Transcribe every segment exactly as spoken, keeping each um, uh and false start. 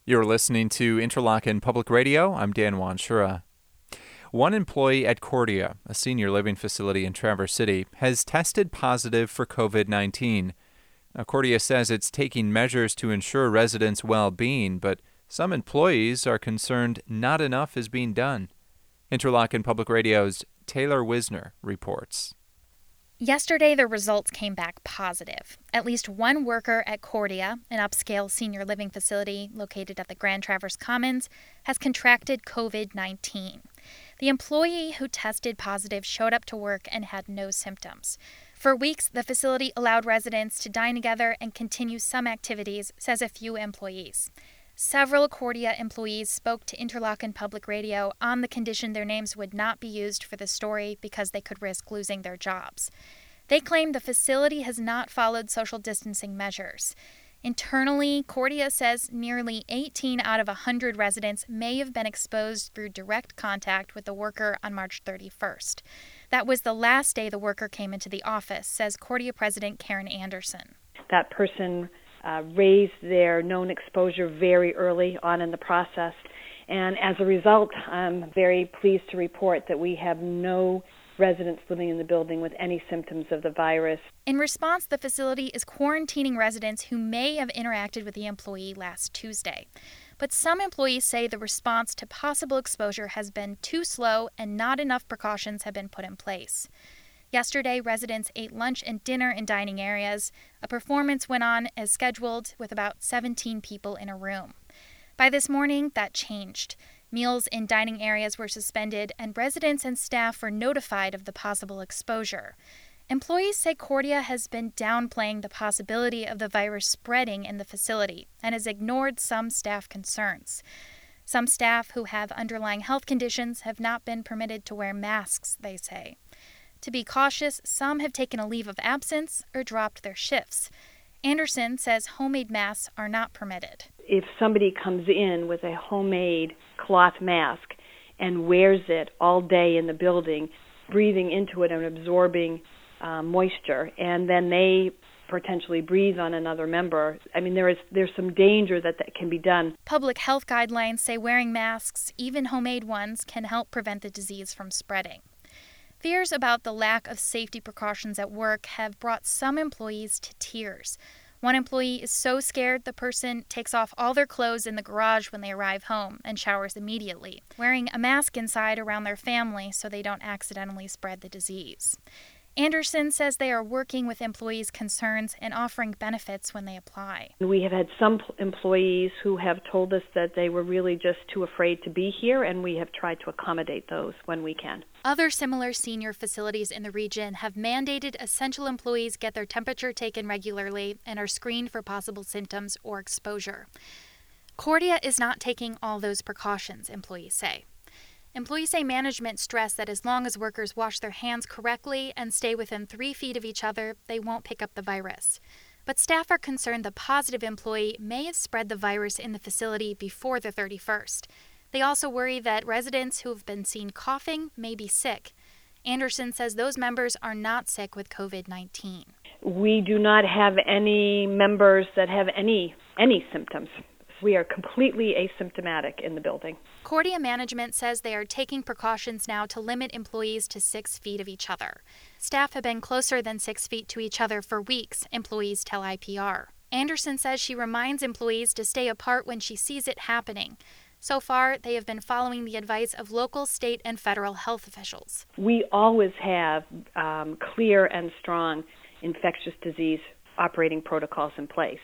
You're listening to Interlochen Public Radio. I'm Dan Wanshura. One employee at Cordia, a senior living facility in Traverse City, has tested positive for covid nineteen. Now, Cordia says it's taking measures to ensure residents' well-being, but some employees are concerned not enough is being done. Interlochen Public Radio's Taylor Wisner reports. Yesterday, the results came back positive. At least one worker at Cordia, an upscale senior living facility located at the Grand Traverse Commons, has contracted covid nineteen. The employee who tested positive showed up to work and had no symptoms. For weeks, the facility allowed residents to dine together and continue some activities, says a few employees. Several Cordia employees spoke to Interlochen Public Radio on the condition their names would not be used for the story because they could risk losing their jobs. They claim the facility has not followed social distancing measures. Internally, Cordia says nearly eighteen out of one hundred residents may have been exposed through direct contact with the worker on March thirty-first. That was the last day the worker came into the office, says Cordia President Karen Anderson. That person Uh, raised their known exposure very early on in the process. And as a result, I'm very pleased to report that we have no residents living in the building with any symptoms of the virus. In response, the facility is quarantining residents who may have interacted with the employee last Tuesday. But some employees say the response to possible exposure has been too slow and not enough precautions have been put in place. Yesterday, residents ate lunch and dinner in dining areas. A performance went on as scheduled with about seventeen people in a room. By this morning, that changed. Meals in dining areas were suspended, and residents and staff were notified of the possible exposure. Employees say Cordia has been downplaying the possibility of the virus spreading in the facility and has ignored some staff concerns. Some staff who have underlying health conditions have not been permitted to wear masks, they say. To be cautious, some have taken a leave of absence or dropped their shifts. Anderson says homemade masks are not permitted. If somebody comes in with a homemade cloth mask and wears it all day in the building, breathing into it and absorbing uh, moisture, and then they potentially breathe on another member, I mean, there is there's some danger that that can be done. Public health guidelines say wearing masks, even homemade ones, can help prevent the disease from spreading. Fears about the lack of safety precautions at work have brought some employees to tears. One employee is so scared the person takes off all their clothes in the garage when they arrive home and showers immediately, wearing a mask inside around their family so they don't accidentally spread the disease. Anderson says they are working with employees' concerns and offering benefits when they apply. We have had some employees who have told us that they were really just too afraid to be here, and we have tried to accommodate those when we can. Other similar senior facilities in the region have mandated essential employees get their temperature taken regularly and are screened for possible symptoms or exposure. Cordia is not taking all those precautions, employees say. Employees say management stress that as long as workers wash their hands correctly and stay within three feet of each other, they won't pick up the virus. But staff are concerned the positive employee may have spread the virus in the facility before the thirty-first. They also worry that residents who have been seen coughing may be sick. Anderson says those members are not sick with covid nineteen. We do not have any members that have any any symptoms. We are completely asymptomatic in the building. Cordia management says they are taking precautions now to limit employees to six feet of each other. Staff have been closer than six feet to each other for weeks, employees tell I P R. Anderson says she reminds employees to stay apart when she sees it happening. So far, they have been following the advice of local, state, and federal health officials. We always have um, clear and strong infectious disease operating protocols in place.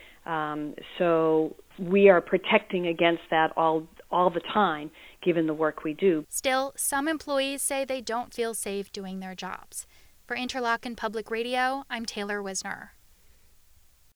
Um, so we are protecting against that all all the time, given the work we do. Still, some employees say they don't feel safe doing their jobs. For Interlochen Public Radio, I'm Taylor Wisner.